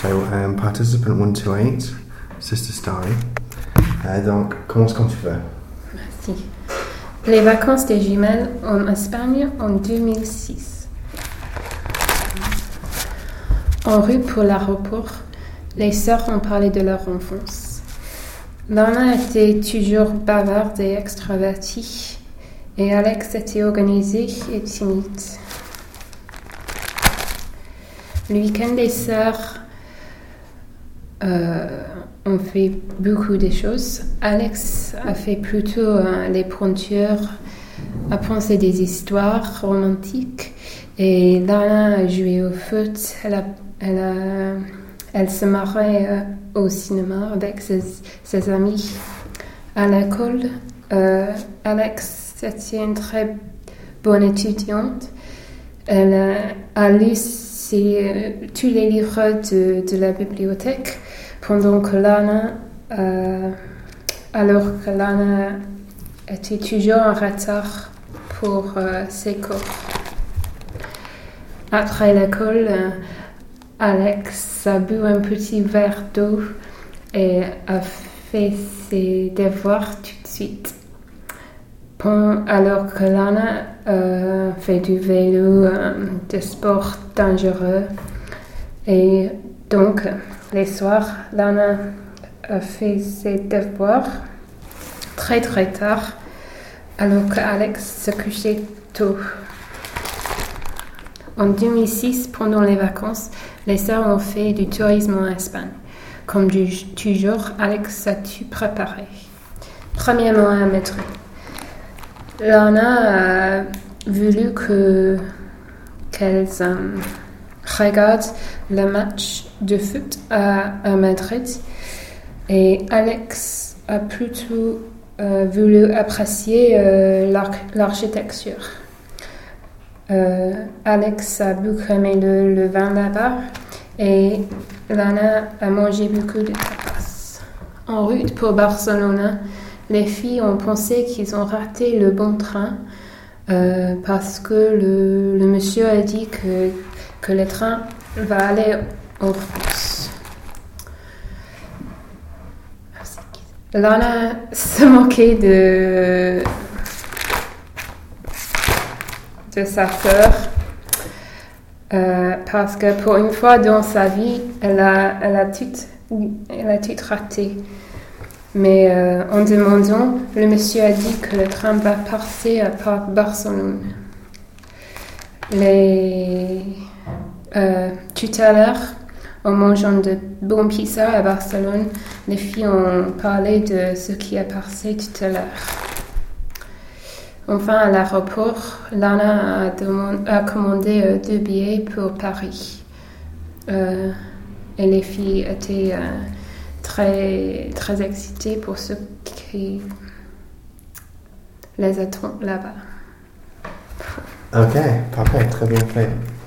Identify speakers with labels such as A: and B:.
A: So, participant 128, Sister Starry. Donc, commence quand tu veux.
B: Merci. Les vacances des jumelles en Espagne en 2006. En route pour l'aéroport, les sœurs ont parlé de leur enfance. Lana était toujours bavarde et extravertie, et Alex était organisé et timide. Le week-end des sœurs ont fait beaucoup de choses. Alex a fait plutôt les peintures, a pensé des histoires romantiques, et Lana a joué au foot. Elle se marrait au cinéma avec ses amis. À l'école, Alex était une très bonne étudiante. Elle a lu tous les livres de la bibliothèque pendant que Lana était toujours en retard pour ses cours. Après l'école, Alex a bu un petit verre d'eau et a fait ses devoirs tout de suite. Alors que Lana fait du vélo, des sports dangereux. Et donc, les soirs, Lana a fait ses devoirs très très tard, alors qu'Alex se couchait tôt. En 2006, pendant les vacances, les sœurs ont fait du tourisme en Espagne. Comme toujours, Alex a tout préparé. Premièrement, un métro. Lana a voulu qu'elles regardent le match de foot à Madrid, et Alex a plutôt voulu apprécier l'architecture. Alex a beaucoup aimé le vin là-bas, et Lana a mangé beaucoup de tapas. En route pour Barcelone, les filles ont pensé qu'ils ont raté le bon train parce que le monsieur a dit que le train va aller en France. Lana se moquait de sa sœur parce que pour une fois dans sa vie, elle a tout raté. Mais en demandant, le monsieur a dit que le train va passer par Barcelone. Tout à l'heure, en mangeant de bons pizzas à Barcelone, les filles ont parlé de ce qui a passé tout à l'heure. Enfin, à l'aéroport, Lana a commandé 2 billets pour Paris. Et les filles étaient très, très excitées pour ce qui les attend là-bas.
A: Ok, parfait, très bien fait.